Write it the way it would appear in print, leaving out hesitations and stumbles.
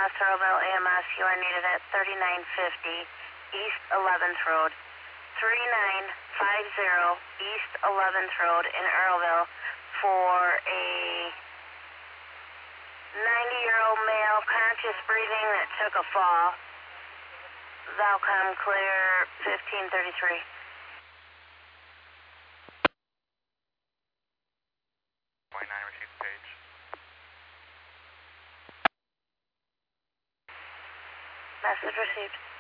Earlville AMS, you are needed at 3950 East 11th Road. 3950 East 11th Road in Earlville for a 90-year-old male, conscious breathing, that took a fall. Valcom clear 1533. Received page. Message received.